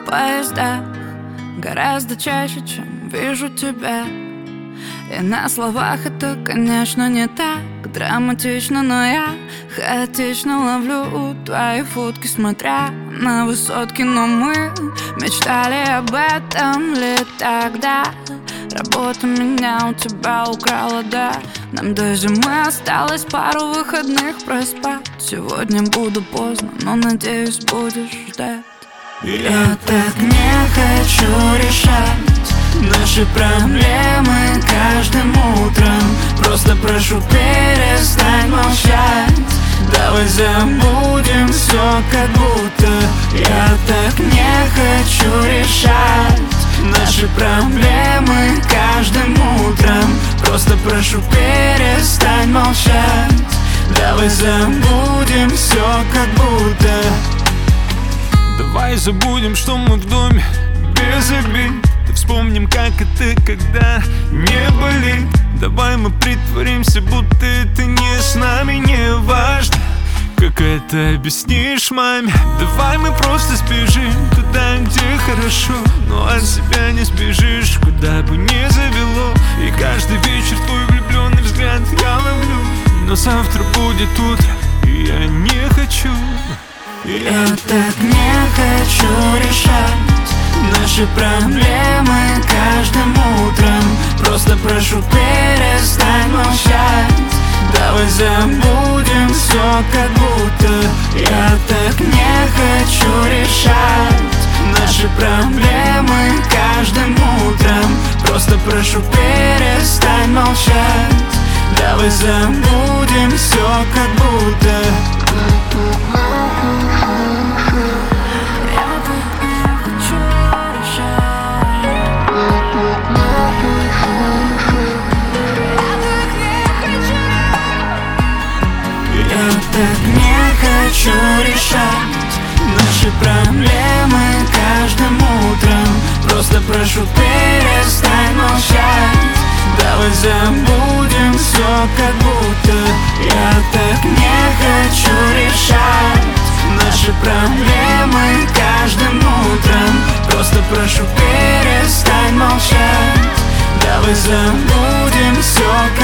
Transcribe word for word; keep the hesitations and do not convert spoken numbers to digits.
поездах гораздо чаще, чем вижу тебя. И на словах это, конечно, не так драматично, но я хаотично ловлю твои фотки, смотря на высотки. Но мы мечтали об этом лет тогда. Работа меня у тебя украла, да. Нам до зимы осталось пару выходных проспать. Сегодня буду поздно, но надеюсь, будешь ждать. Я так не хочу решать наши проблемы каждым утром. Просто прошу, перестань молчать. Давай забудем все, как будто. Я так не хочу решать наши проблемы каждым утром. Просто прошу, перестань молчать. Давай забудем все, как будто. Давай забудем, что мы в доме без обид. Да вспомним, как это, когда не болит. Давай мы притворимся, будто это не с нами. Не важно, как это объяснишь маме. Давай мы просто сбежим туда, где хорошо. Но от себя не сбежишь, куда бы ни завело. И каждый вечер твой влюбленный взгляд я ловлю. Но завтра будет утро, и я не хочу. Я так не хочу решать наши проблемы каждым утром. Просто прошу, перестань молчать. Давай забудем все, как будто. Я так не хочу решать наши проблемы каждым утром. Просто прошу, перестань молчать. Давай забудем все, как будто. Я так не хочу решать наши проблемы каждым утром. Просто прошу, перестань молчать. Давай забудем все, как будто. Я так не хочу решать наши проблемы каждым утром. Просто прошу, перестань молчать. Давай забудем все,